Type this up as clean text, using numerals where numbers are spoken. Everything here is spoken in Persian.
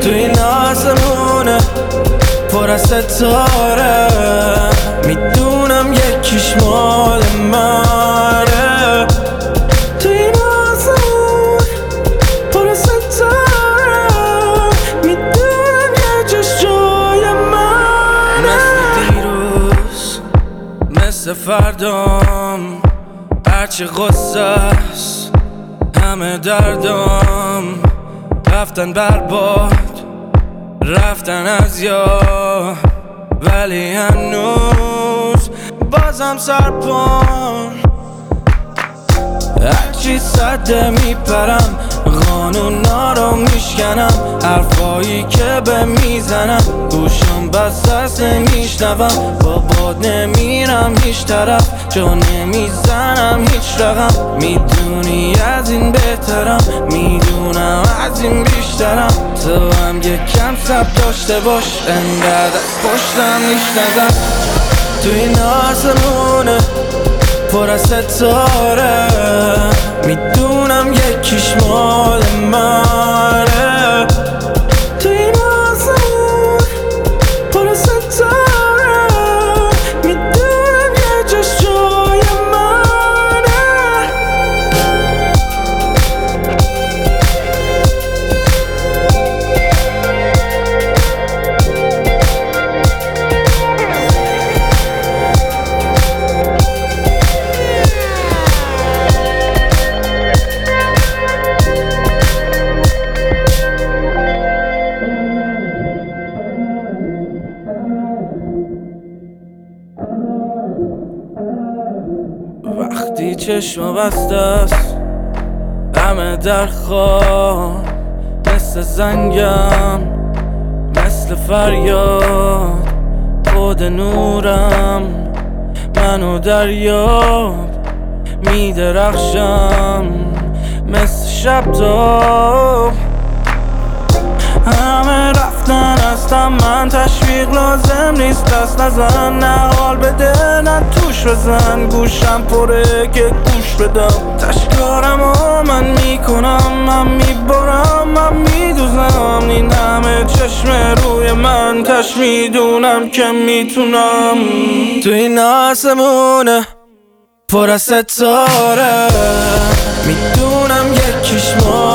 تو این آسمونه پر از ستاره، میدونم یکیش مال منه. تو این آسمون پر از ستاره، میدونم یه جاش جای منه. مثل دیروز مثل فردام، هرچی غصه است همه دردام رفتن برباد، رفتن از یاد، ولی هنوز بازم سرپام. هرچی صده میپرم، قانونا رو میشکنم، حرفایی که به میزنم گوشم بس است نمیشنوم. با باد نمیرم هیچ طرف، جا نمیزنم هیچ رقم. میدونی از این بهترم، میدونم از این بیشترم. تو هم یکم صبر داشته باش، انقدر از پشتم نیشنزم. تو این آسمونه پر از ستاره، میدونم یکیش مال منه. تو این آسمون پر از ستاره، میدونم یه جاش جای منه. وقتی چشم بسته است همه در خواب، مثل زنگم مثل فریاد، خود نورم منو دریاب، میدرخشم مثل شب تاب. همه رفتن هستم من، تشویق لازم نیست، دست نزن نه حال بده نه توش بزن. گوشم پره که گوش بدم، تشکارم و من میکنم، من میبارم من میدوزم. این همه چشم روی من، تش میدونم که میتونم. تو این آسمونه پر از ستاره، میدونم یکیش ما